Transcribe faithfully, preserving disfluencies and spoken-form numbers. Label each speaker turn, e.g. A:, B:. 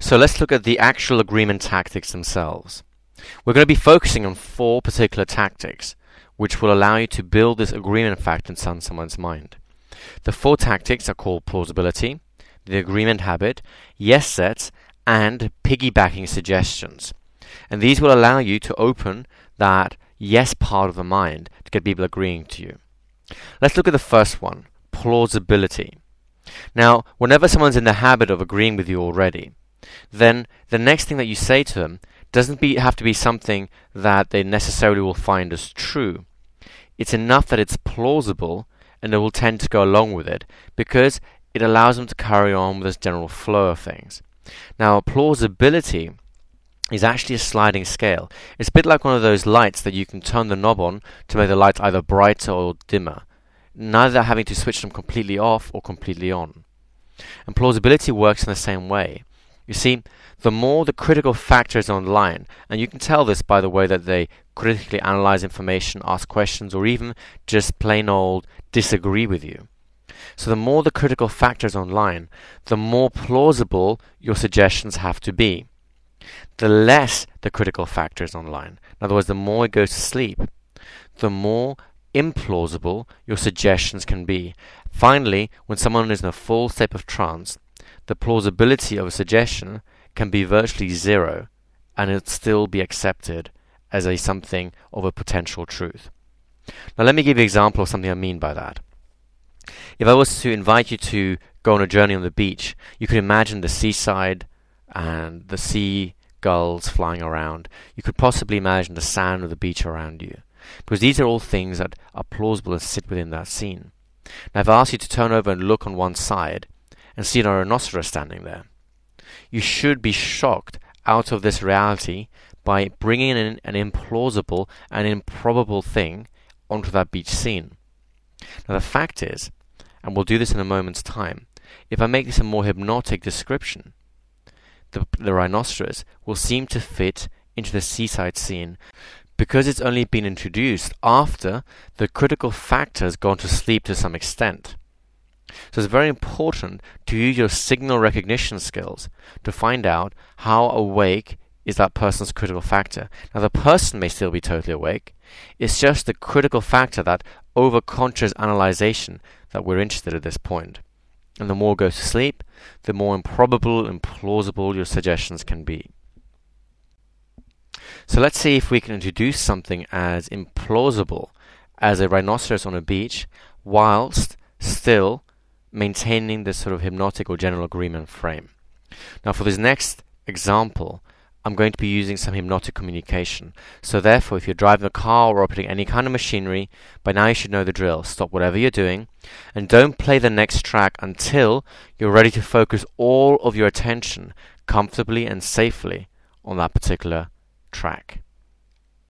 A: So let's look at the actual agreement tactics themselves. We're going to be focusing on four particular tactics, which will allow you to build this agreement fact inside someone's mind. The four tactics are called plausibility, the agreement habit, yes sets, and piggybacking suggestions. And these will allow you to open that yes part of the mind to get people agreeing to you. Let's look at the first one, plausibility. Now, whenever someone's in the habit of agreeing with you already, then the next thing that you say to them doesn't be, have to be something that they necessarily will find as true. It's enough that it's plausible, and they will tend to go along with it because it allows them to carry on with this general flow of things. Now, plausibility is actually a sliding scale. It's a bit like one of those lights that you can turn the knob on to make the lights either brighter or dimmer, neither having to switch them completely off or completely on. And plausibility works in the same way. You see, the more the critical factor is online, and you can tell this by the way that they critically analyze information, ask questions, or even just plain old disagree with you. So the more the critical factor is online, the more plausible your suggestions have to be. The less the critical factor is online, in other words, the more it goes to sleep, the more implausible your suggestions can be. Finally, when someone is in a full state of trance, the plausibility of a suggestion can be virtually zero, and it'll still be accepted as a something of a potential truth. Now let me give you an example of something I mean by that. If I was to invite you to go on a journey on the beach, you could imagine the seaside and the seagulls flying around. You could possibly imagine the sand of the beach around you, because these are all things that are plausible and sit within that scene. Now if I ask you to turn over and look on one side and see an rhinoceros standing there, you should be shocked out of this reality by bringing in an implausible and improbable thing onto that beach scene. Now the fact is, and we'll do this in a moment's time, if I make this a more hypnotic description, the, the rhinoceros will seem to fit into the seaside scene because it's only been introduced after the critical factor has gone to sleep to some extent. So it's very important to use your signal recognition skills to find out how awake is that person's critical factor. Now the person may still be totally awake. It's just the critical factor, that over-conscious analyzation, that we're interested at this point. And the more it goes to sleep, the more improbable and plausible your suggestions can be. So let's see if we can introduce something as implausible as a rhinoceros on a beach whilst still maintaining this sort of hypnotic or general agreement frame. Now for this next example, I'm going to be using some hypnotic communication. So therefore, if you're driving a car or operating any kind of machinery, by now you should know the drill. Stop whatever you're doing and don't play the next track until you're ready to focus all of your attention comfortably and safely on that particular track.